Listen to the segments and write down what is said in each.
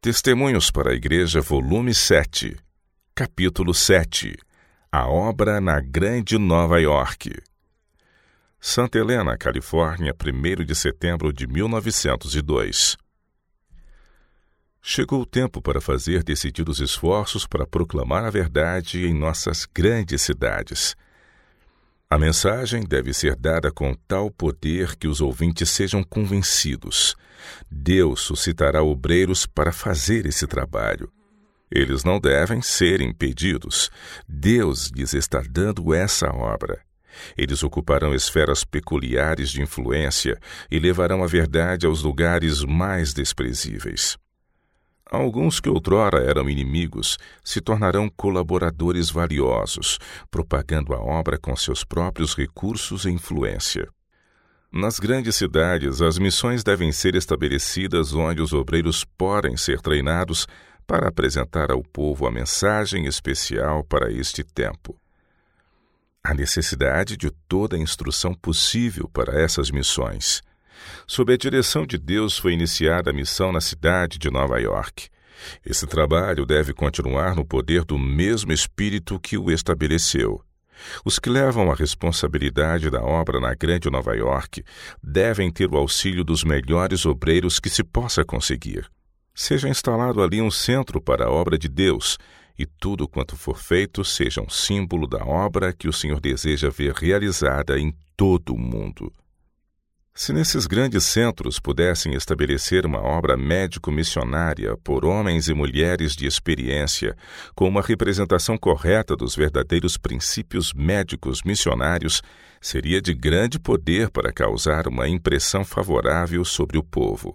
Testemunhos para a Igreja, volume 7, capítulo 7. A obra na Grande Nova York. Santa Helena, Califórnia, 1º de setembro de 1902. Chegou o tempo para fazer decididos esforços para proclamar a verdade em nossas grandes cidades. A mensagem deve ser dada com tal poder que os ouvintes sejam convencidos. Deus suscitará obreiros para fazer esse trabalho. Eles não devem ser impedidos. Deus lhes está dando essa obra. Eles ocuparão esferas peculiares de influência e levarão a verdade aos lugares mais desprezíveis. Alguns que outrora eram inimigos se tornarão colaboradores valiosos, propagando a obra com seus próprios recursos e influência. Nas grandes cidades, as missões devem ser estabelecidas onde os obreiros podem ser treinados para apresentar ao povo a mensagem especial para este tempo. Há necessidade de toda a instrução possível para essas missões. Sob a direção de Deus foi iniciada a missão na cidade de Nova York. Esse trabalho deve continuar no poder do mesmo Espírito que o estabeleceu. Os que levam a responsabilidade da obra na Grande Nova York devem ter o auxílio dos melhores obreiros que se possa conseguir. Seja instalado ali um centro para a obra de Deus, e tudo quanto for feito seja um símbolo da obra que o Senhor deseja ver realizada em todo o mundo. Se nesses grandes centros pudessem estabelecer uma obra médico-missionária por homens e mulheres de experiência, com uma representação correta dos verdadeiros princípios médicos missionários, seria de grande poder para causar uma impressão favorável sobre o povo.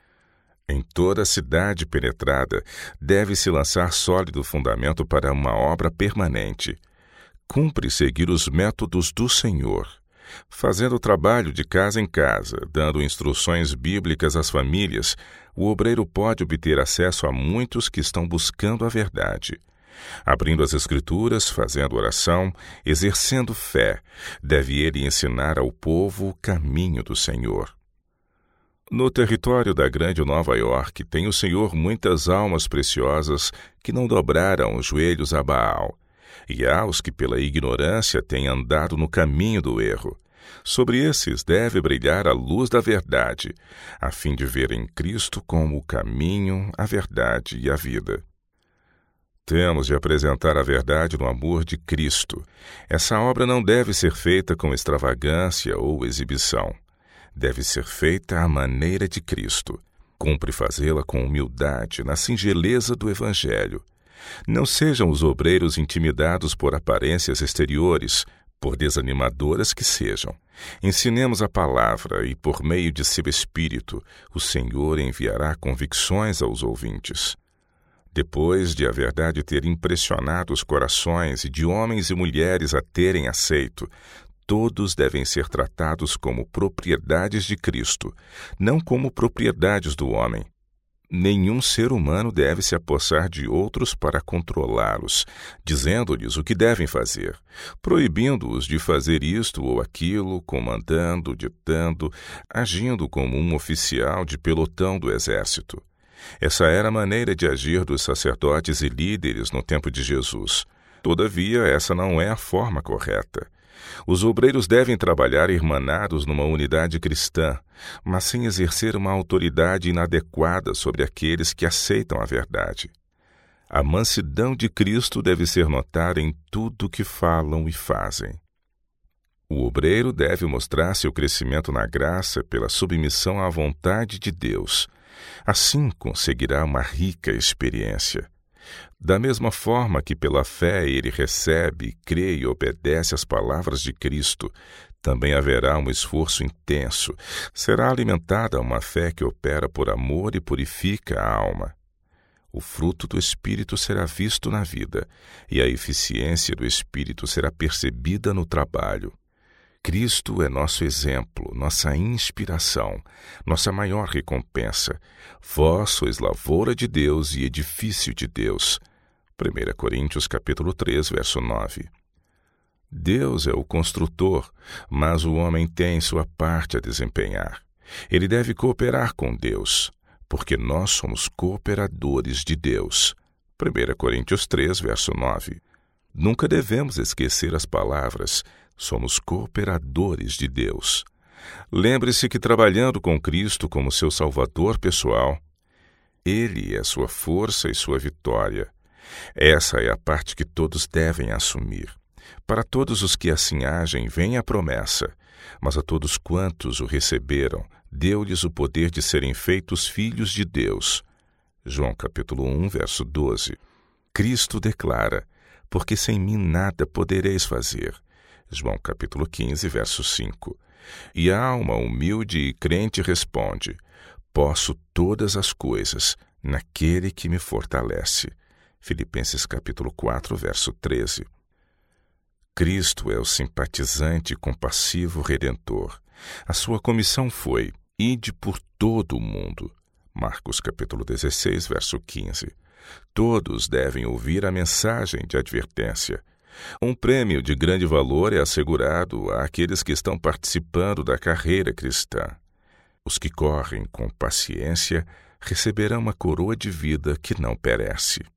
Em toda a cidade penetrada, deve-se lançar sólido fundamento para uma obra permanente. Cumpre seguir os métodos do Senhor, fazendo o trabalho de casa em casa, dando instruções bíblicas às famílias. O obreiro pode obter acesso a muitos que estão buscando a verdade. Abrindo as Escrituras, fazendo oração, exercendo fé, deve ele ensinar ao povo o caminho do Senhor. No território da Grande Nova York tem o Senhor muitas almas preciosas que não dobraram os joelhos a Baal, e há os que pela ignorância têm andado no caminho do erro. Sobre esses deve brilhar a luz da verdade, a fim de verem Cristo como o caminho, a verdade e a vida. Temos de apresentar a verdade no amor de Cristo. Essa obra não deve ser feita com extravagância ou exibição. Deve ser feita à maneira de Cristo. Cumpre fazê-la com humildade, na singeleza do Evangelho. Não sejam os obreiros intimidados por aparências exteriores, por desanimadoras que sejam. Ensinemos a palavra e, por meio de seu Espírito, o Senhor enviará convicções aos ouvintes. Depois de a verdade ter impressionado os corações e de homens e mulheres a terem aceito, todos devem ser tratados como propriedades de Cristo, não como propriedades do homem. Nenhum ser humano deve se apossar de outros para controlá-los, dizendo-lhes o que devem fazer, proibindo-os de fazer isto ou aquilo, comandando, ditando, agindo como um oficial de pelotão do exército. Essa era a maneira de agir dos sacerdotes e líderes no tempo de Jesus. Todavia, essa não é a forma correta. Os obreiros devem trabalhar irmanados numa unidade cristã, mas sem exercer uma autoridade inadequada sobre aqueles que aceitam a verdade. A mansidão de Cristo deve ser notada em tudo que falam e fazem. O obreiro deve mostrar seu crescimento na graça pela submissão à vontade de Deus. Assim conseguirá uma rica experiência. Da mesma forma que pela fé ele recebe, crê e obedece às palavras de Cristo, também haverá um esforço intenso. Será alimentada uma fé que opera por amor e purifica a alma. O fruto do Espírito será visto na vida, e a eficiência do Espírito será percebida no trabalho. Cristo é nosso exemplo, nossa inspiração, nossa maior recompensa. Vós sois lavoura de Deus e edifício de Deus. 1 Coríntios capítulo 3, verso 9. Deus é o construtor, mas o homem tem sua parte a desempenhar. Ele deve cooperar com Deus. porque nós somos cooperadores de Deus. 1 Coríntios 3, verso 9. Nunca devemos esquecer as palavras: somos cooperadores de Deus. Lembre-se que trabalhando com Cristo como seu Salvador pessoal, Ele é sua força e sua vitória. Essa é a parte que todos devem assumir. Para todos os que assim agem, vem a promessa, mas a todos quantos o receberam, deu-lhes o poder de serem feitos filhos de Deus. João capítulo 1, verso 12. Cristo declara: porque sem mim nada podereis fazer. João capítulo 15, verso 5. E a alma humilde e crente responde: posso todas as coisas naquele que me fortalece. Filipenses capítulo 4, verso 13. Cristo é o simpatizante e compassivo Redentor. A sua comissão foi: ide por todo o mundo. Marcos capítulo 16, verso 15. Todos devem ouvir a mensagem de advertência. Um prêmio de grande valor é assegurado àqueles que estão participando da carreira cristã. Os que correm com paciência receberão uma coroa de vida que não perece.